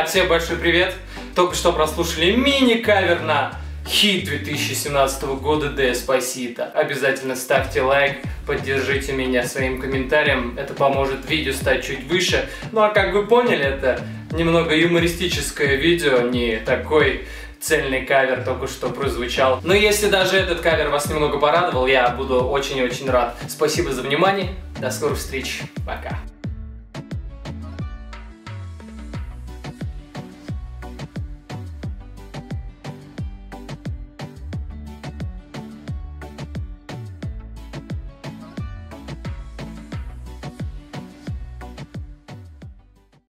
Ребят, всем большой привет! Только что прослушали мини-кавер на хит 2017 года Деспасито. Обязательно ставьте лайк, поддержите меня своим комментарием, это поможет видео стать чуть выше. Ну а как вы поняли, это немного юмористическое видео, не такой цельный кавер только что прозвучал. Но если даже этот кавер вас немного порадовал, я буду очень-очень рад. Спасибо за внимание, до скорых встреч, пока!